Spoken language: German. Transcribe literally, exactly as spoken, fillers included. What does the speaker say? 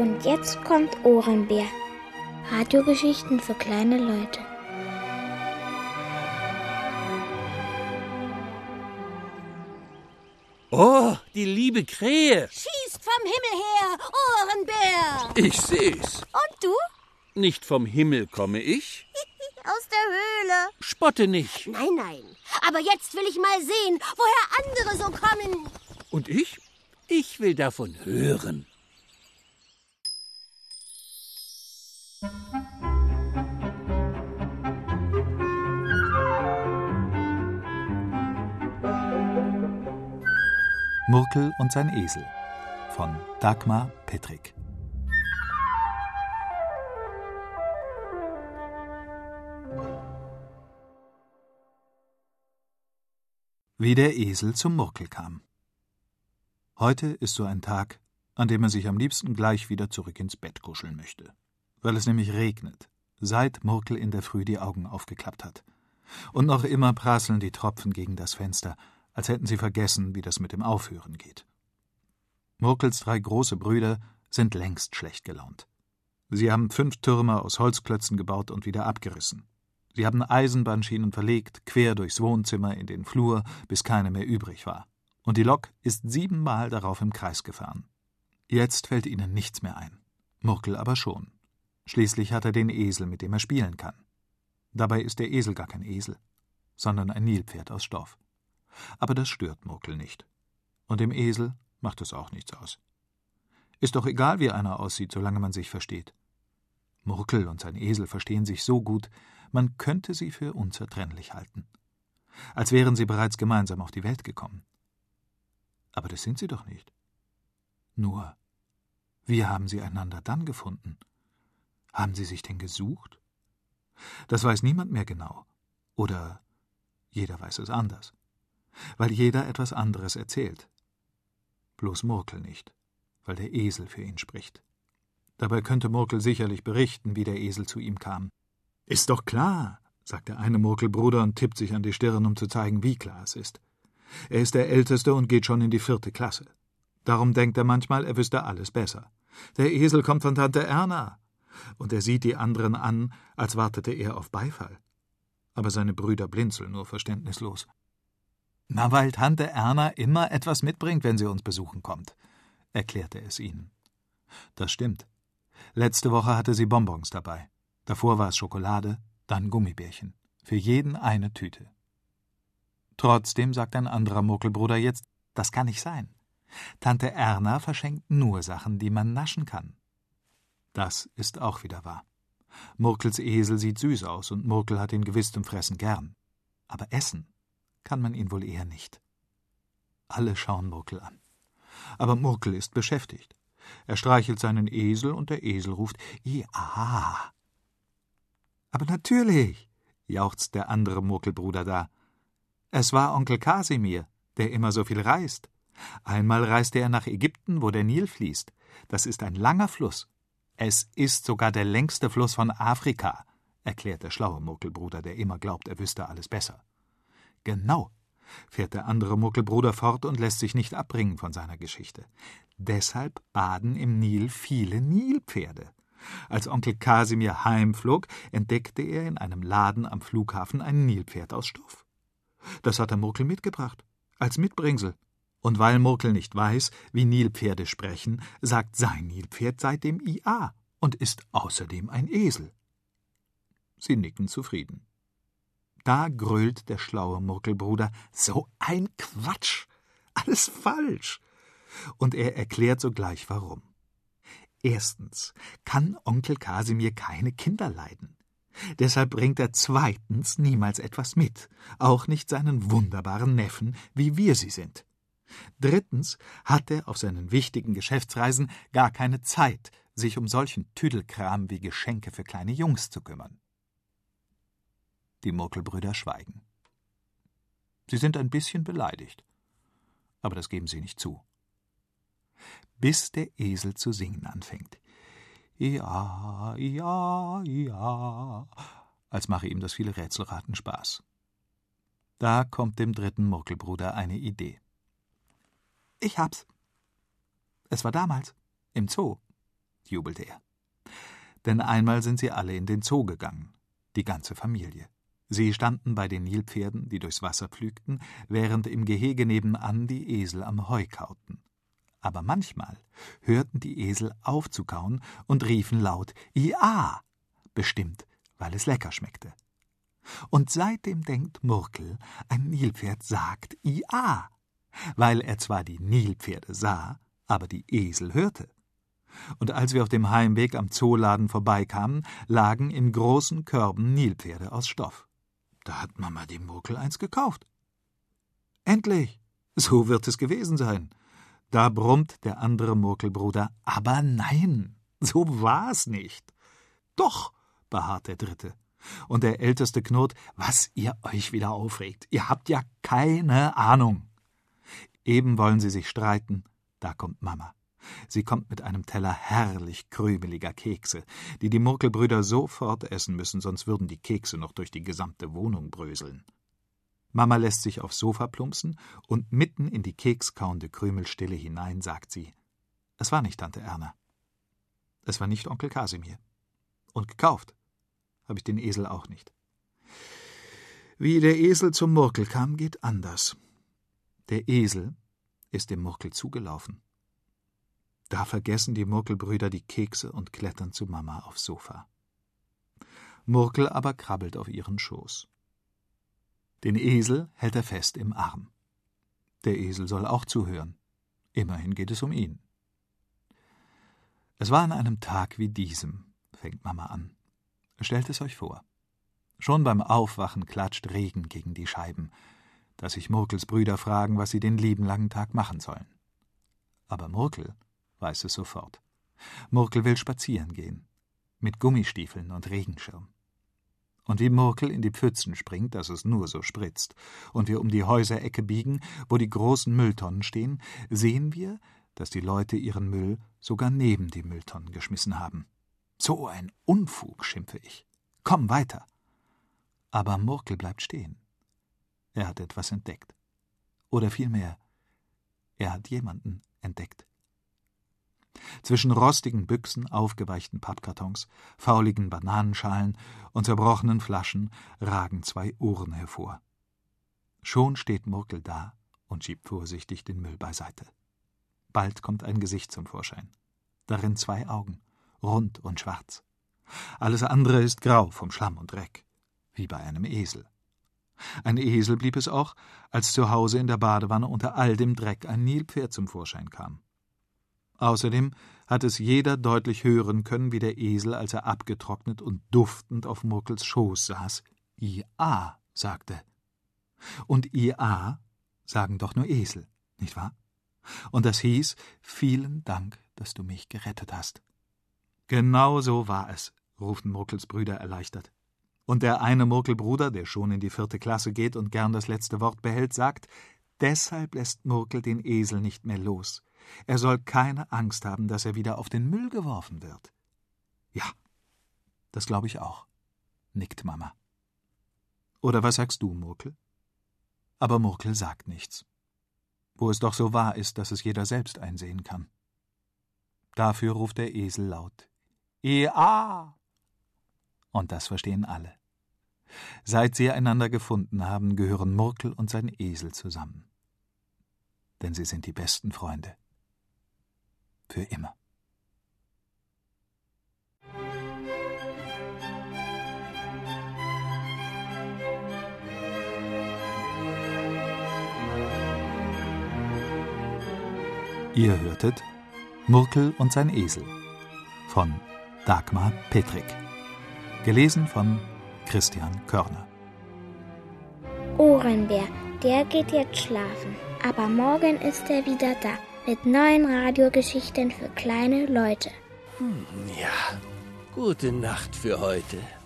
Und jetzt kommt Ohrenbär. Radiogeschichten für kleine Leute. Oh, die liebe Krähe. Schießt vom Himmel her, Ohrenbär. Ich seh's. Und du? Nicht vom Himmel komme ich. Aus der Höhle. Spotte nicht. Nein, nein. Aber jetzt will ich mal sehen, woher andere so kommen. Und ich? Ich will davon hören. Murkel und sein Esel von Dagmar Pettrick. Wie der Esel zum Murkel kam. Heute ist so ein Tag, an dem er sich am liebsten gleich wieder zurück ins Bett kuscheln möchte, weil es nämlich regnet, seit Murkel in der Früh die Augen aufgeklappt hat. Und noch immer prasseln die Tropfen gegen das Fenster, als hätten sie vergessen, wie das mit dem Aufhören geht. Murkels drei große Brüder sind längst schlecht gelaunt. Sie haben fünf Türme aus Holzklötzen gebaut und wieder abgerissen. Sie haben Eisenbahnschienen verlegt, quer durchs Wohnzimmer in den Flur, bis keine mehr übrig war. Und die Lok ist siebenmal darauf im Kreis gefahren. Jetzt fällt ihnen nichts mehr ein. Murkel aber schon. Schließlich hat er den Esel, mit dem er spielen kann. Dabei ist der Esel gar kein Esel, sondern ein Nilpferd aus Stoff. Aber das stört Murkel nicht. Und dem Esel macht es auch nichts aus. Ist doch egal, wie einer aussieht, solange man sich versteht. Murkel und sein Esel verstehen sich so gut, man könnte sie für unzertrennlich halten. Als wären sie bereits gemeinsam auf die Welt gekommen. Aber das sind sie doch nicht. Nur, wie haben sie einander dann gefunden? Haben sie sich denn gesucht? Das weiß niemand mehr genau. Oder jeder weiß es anders. Weil jeder etwas anderes erzählt. Bloß Murkel nicht, weil der Esel für ihn spricht. Dabei könnte Murkel sicherlich berichten, wie der Esel zu ihm kam. »Ist doch klar«, sagt der eine Murkelbruder und tippt sich an die Stirn, um zu zeigen, wie klar es ist. Er ist der Älteste und geht schon in die vierte Klasse. Darum denkt er manchmal, er wüsste alles besser. Der Esel kommt von Tante Erna. Und er sieht die anderen an, als wartete er auf Beifall. Aber seine Brüder blinzeln nur verständnislos. »Na, weil Tante Erna immer etwas mitbringt, wenn sie uns besuchen kommt«, erklärte es ihnen. Das stimmt. Letzte Woche hatte sie Bonbons dabei. Davor war es Schokolade, dann Gummibärchen. Für jeden eine Tüte. Trotzdem sagt ein anderer Murkelbruder jetzt, das kann nicht sein. Tante Erna verschenkt nur Sachen, die man naschen kann. Das ist auch wieder wahr. Murkels Esel sieht süß aus und Murkel hat ihn gewiss zum Fressen gern. Aber essen kann man ihn wohl eher nicht. Alle schauen Murkel an. Aber Murkel ist beschäftigt. Er streichelt seinen Esel und der Esel ruft, »Ja!« »Aber natürlich«, jauchzt der andere Murkelbruder da. »Es war Onkel Kasimir, der immer so viel reist. Einmal reiste er nach Ägypten, wo der Nil fließt. Das ist ein langer Fluss. Es ist sogar der längste Fluss von Afrika«, erklärt der schlaue Murkelbruder, der immer glaubt, er wüsste alles besser. »Genau«, fährt der andere Murkelbruder fort und lässt sich nicht abbringen von seiner Geschichte. »Deshalb baden im Nil viele Nilpferde. Als Onkel Kasimir heimflog, entdeckte er in einem Laden am Flughafen ein Nilpferd aus Stoff. Das hat der Murkel mitgebracht, als Mitbringsel. Und weil Murkel nicht weiß, wie Nilpferde sprechen, sagt sein Nilpferd seitdem I A und ist außerdem ein Esel.« Sie nicken zufrieden. Da grölt der schlaue Murkelbruder, »So ein Quatsch! Alles falsch!« Und er erklärt sogleich, warum. Erstens kann Onkel Kasimir keine Kinder leiden. Deshalb bringt er zweitens niemals etwas mit, auch nicht seinen wunderbaren Neffen, wie wir sie sind. Drittens hat er auf seinen wichtigen Geschäftsreisen gar keine Zeit, sich um solchen Tüdelkram wie Geschenke für kleine Jungs zu kümmern. Die Murkelbrüder schweigen. Sie sind ein bisschen beleidigt, aber das geben sie nicht zu. Bis der Esel zu singen anfängt. Ja, ja, ja, als mache ihm das viele Rätselraten Spaß. Da kommt dem dritten Murkelbruder eine Idee. Ich hab's. Es war damals, im Zoo. jubelte er. Denn einmal sind sie alle in den Zoo gegangen, die ganze Familie. Sie standen bei den Nilpferden, die durchs Wasser pflügten, während im Gehege nebenan die Esel am Heu kauten. Aber manchmal hörten die Esel auf zu kauen und riefen laut »Ia«, bestimmt, weil es lecker schmeckte. Und seitdem denkt Murkel, ein Nilpferd sagt »Ia«, weil er zwar die Nilpferde sah, aber die Esel hörte. Und als wir auf dem Heimweg am Zooladen vorbeikamen, lagen in großen Körben Nilpferde aus Stoff. Da hat Mama dem Murkel eins gekauft. Endlich! So wird es gewesen sein. Da brummt der andere Murkelbruder, aber nein, so war's nicht. Doch, beharrt der Dritte. Und der Älteste knurrt, was ihr euch wieder aufregt. Ihr habt ja keine Ahnung. Eben wollen sie sich streiten, da kommt Mama. Sie kommt mit einem Teller herrlich krümeliger Kekse, die die Murkelbrüder sofort essen müssen, sonst würden die Kekse noch durch die gesamte Wohnung bröseln. Mama lässt sich aufs Sofa plumpsen und mitten in die kekskauende Krümelstille hinein sagt sie, es war nicht Tante Erna. Es war nicht Onkel Kasimir. Und gekauft habe ich den Esel auch nicht. Wie der Esel zum Murkel kam, geht anders. Der Esel ist dem Murkel zugelaufen. Da vergessen die Murkelbrüder die Kekse und klettern zu Mama aufs Sofa. Murkel aber krabbelt auf ihren Schoß. Den Esel hält er fest im Arm. Der Esel soll auch zuhören. Immerhin geht es um ihn. Es war an einem Tag wie diesem, fängt Mama an. Stellt es euch vor. Schon beim Aufwachen klatscht Regen gegen die Scheiben, dass sich Murkels Brüder fragen, was sie den lieben langen Tag machen sollen. Aber Murkel weiß es sofort. Murkel will spazieren gehen, mit Gummistiefeln und Regenschirm. Und wie Murkel in die Pfützen springt, dass es nur so spritzt, und wir um die Häuserecke biegen, wo die großen Mülltonnen stehen, sehen wir, dass die Leute ihren Müll sogar neben die Mülltonnen geschmissen haben. So ein Unfug, schimpfe ich. Komm weiter. Aber Murkel bleibt stehen. Er hat etwas entdeckt. Oder vielmehr, er hat jemanden entdeckt. Zwischen rostigen Büchsen, aufgeweichten Pappkartons, fauligen Bananenschalen und zerbrochenen Flaschen ragen zwei Ohren hervor. Schon steht Murkel da und schiebt vorsichtig den Müll beiseite. Bald kommt ein Gesicht zum Vorschein. Darin zwei Augen, rund und schwarz. Alles andere ist grau vom Schlamm und Dreck, wie bei einem Esel. Ein Esel blieb es auch, als zu Hause in der Badewanne unter all dem Dreck ein Nilpferd zum Vorschein kam. Außerdem hat es jeder deutlich hören können, wie der Esel, als er abgetrocknet und duftend auf Murkels Schoß saß, »Ia«, sagte. Und »Ia« sagen doch nur Esel, nicht wahr? Und das hieß, »Vielen Dank, dass du mich gerettet hast.« Genau so war es, rufen Murkels Brüder erleichtert. Und der eine Murkelbruder, der schon in die vierte Klasse geht und gern das letzte Wort behält, sagt, deshalb lässt Murkel den Esel nicht mehr los. Er soll keine Angst haben, dass er wieder auf den Müll geworfen wird. Ja, das glaube ich auch, nickt Mama. Oder was sagst du, Murkel? Aber Murkel sagt nichts. Wo es doch so wahr ist, dass es jeder selbst einsehen kann. Dafür ruft der Esel laut, »Ia«! Und das verstehen alle. Seit sie einander gefunden haben, gehören Murkel und sein Esel zusammen. Denn sie sind die besten Freunde. Für immer. Ihr hörtet Murkel und sein Esel von Dagmar Petrik. Gelesen von Christian Körner. Ohrenbär, der geht jetzt schlafen. Aber morgen ist er wieder da. Mit neuen Radiogeschichten für kleine Leute. Hm, ja, gute Nacht für heute.